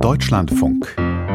Deutschlandfunk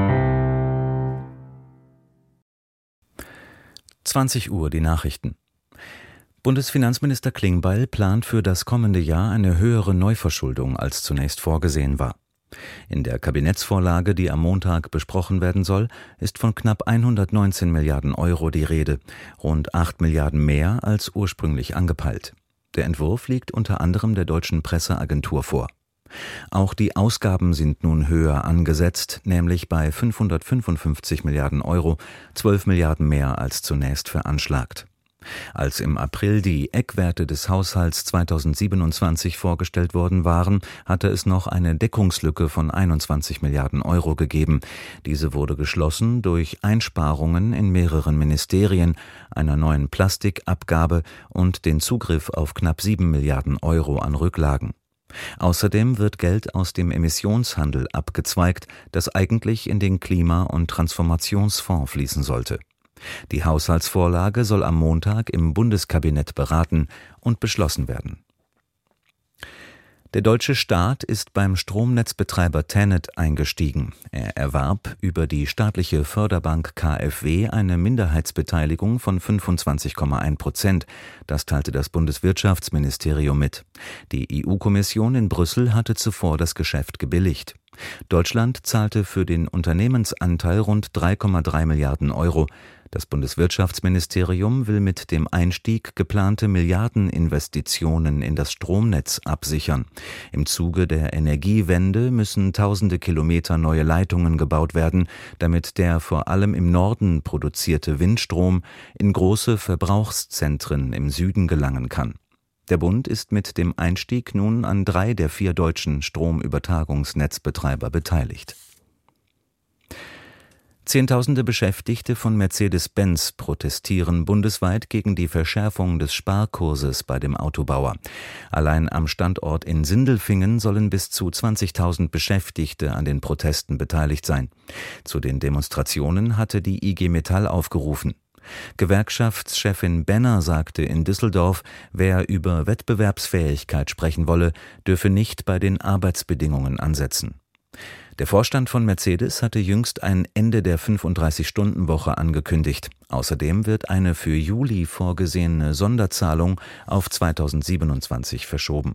20 Uhr die Nachrichten. Bundesfinanzminister Klingbeil plant für das kommende Jahr eine höhere Neuverschuldung, als zunächst vorgesehen war. In der Kabinettsvorlage, die am Montag besprochen werden soll, ist von knapp 119 Milliarden Euro die Rede, rund 8 Milliarden mehr als ursprünglich angepeilt. Der Entwurf liegt unter anderem der Deutschen Presseagentur vor. Auch die Ausgaben sind nun höher angesetzt, nämlich bei 555 Milliarden Euro, 12 Milliarden mehr als zunächst veranschlagt. Als im April die Eckwerte des Haushalts 2027 vorgestellt worden waren, hatte es noch eine Deckungslücke von 21 Milliarden Euro gegeben. Diese wurde geschlossen durch Einsparungen in mehreren Ministerien, einer neuen Plastikabgabe und den Zugriff auf knapp 7 Milliarden Euro an Rücklagen. Außerdem wird Geld aus dem Emissionshandel abgezweigt, das eigentlich in den Klima- und Transformationsfonds fließen sollte. Die Haushaltsvorlage soll am Montag im Bundeskabinett beraten und beschlossen werden. Der deutsche Staat ist beim Stromnetzbetreiber TenneT eingestiegen. Er erwarb über die staatliche Förderbank KfW eine Minderheitsbeteiligung von 25,1%. Das teilte das Bundeswirtschaftsministerium mit. Die EU-Kommission in Brüssel hatte zuvor das Geschäft gebilligt. Deutschland zahlte für den Unternehmensanteil rund 3,3 Milliarden Euro. Das Bundeswirtschaftsministerium will mit dem Einstieg geplante Milliardeninvestitionen in das Stromnetz absichern. Im Zuge der Energiewende müssen tausende Kilometer neue Leitungen gebaut werden, damit der vor allem im Norden produzierte Windstrom in große Verbrauchszentren im Süden gelangen kann. Der Bund ist mit dem Einstieg nun an 3 der 4 deutschen Stromübertragungsnetzbetreiber beteiligt. Zehntausende Beschäftigte von Mercedes-Benz protestieren bundesweit gegen die Verschärfung des Sparkurses bei dem Autobauer. Allein am Standort in Sindelfingen sollen bis zu 20.000 Beschäftigte an den Protesten beteiligt sein. Zu den Demonstrationen hatte die IG Metall aufgerufen. Gewerkschaftschefin Benner sagte in Düsseldorf, wer über Wettbewerbsfähigkeit sprechen wolle, dürfe nicht bei den Arbeitsbedingungen ansetzen. Der Vorstand von Mercedes hatte jüngst ein Ende der 35-Stunden-Woche angekündigt. Außerdem wird eine für Juli vorgesehene Sonderzahlung auf 2027 verschoben.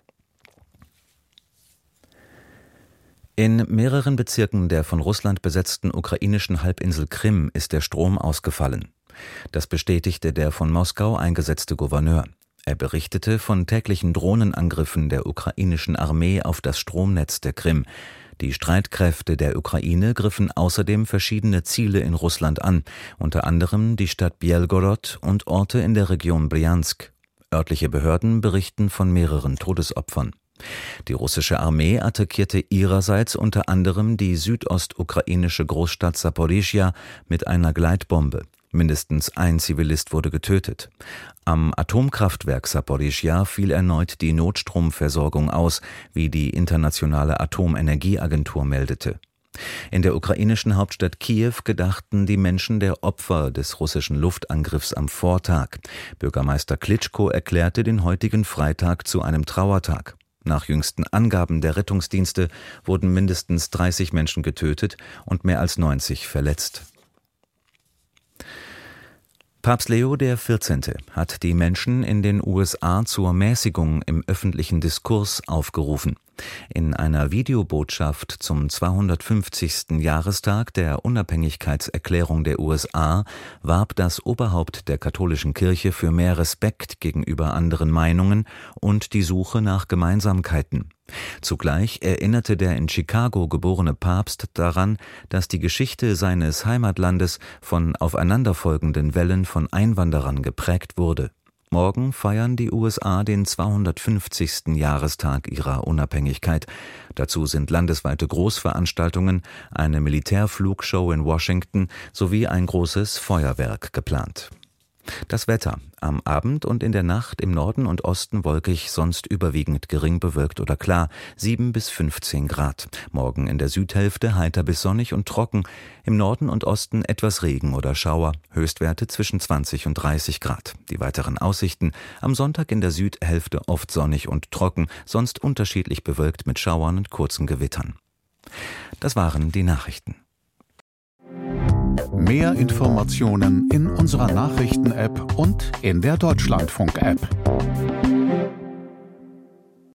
In mehreren Bezirken der von Russland besetzten ukrainischen Halbinsel Krim ist der Strom ausgefallen. Das bestätigte der von Moskau eingesetzte Gouverneur. Er berichtete von täglichen Drohnenangriffen der ukrainischen Armee auf das Stromnetz der Krim. Die Streitkräfte der Ukraine griffen außerdem verschiedene Ziele in Russland an, unter anderem die Stadt Bjelgorod und Orte in der Region Brjansk. Örtliche Behörden berichten von mehreren Todesopfern. Die russische Armee attackierte ihrerseits unter anderem die südostukrainische Großstadt Saporischschja mit einer Gleitbombe. Mindestens ein Zivilist wurde getötet. Am Atomkraftwerk Saporischschja fiel erneut die Notstromversorgung aus, wie die Internationale Atomenergieagentur meldete. In der ukrainischen Hauptstadt Kiew gedachten die Menschen der Opfer des russischen Luftangriffs am Vortag. Bürgermeister Klitschko erklärte den heutigen Freitag zu einem Trauertag. Nach jüngsten Angaben der Rettungsdienste wurden mindestens 30 Menschen getötet und mehr als 90 verletzt. Papst Leo XIV. Hat die Menschen in den USA zur Mäßigung im öffentlichen Diskurs aufgerufen. In einer Videobotschaft zum 250. Jahrestag der Unabhängigkeitserklärung der USA warb das Oberhaupt der katholischen Kirche für mehr Respekt gegenüber anderen Meinungen und die Suche nach Gemeinsamkeiten. Zugleich erinnerte der in Chicago geborene Papst daran, dass die Geschichte seines Heimatlandes von aufeinanderfolgenden Wellen von Einwanderern geprägt wurde. Morgen feiern die USA den 250. Jahrestag ihrer Unabhängigkeit. Dazu sind landesweite Großveranstaltungen, eine Militärflugshow in Washington sowie ein großes Feuerwerk geplant. Das Wetter: am Abend und in der Nacht im Norden und Osten wolkig, sonst überwiegend gering bewölkt oder klar, 7 bis 15 Grad. Morgen in der Südhälfte heiter bis sonnig und trocken, im Norden und Osten etwas Regen oder Schauer, Höchstwerte zwischen 20 und 30 Grad. Die weiteren Aussichten: am Sonntag in der Südhälfte oft sonnig und trocken, sonst unterschiedlich bewölkt mit Schauern und kurzen Gewittern. Das waren die Nachrichten. Mehr Informationen in unserer Nachrichten-App und in der Deutschlandfunk-App.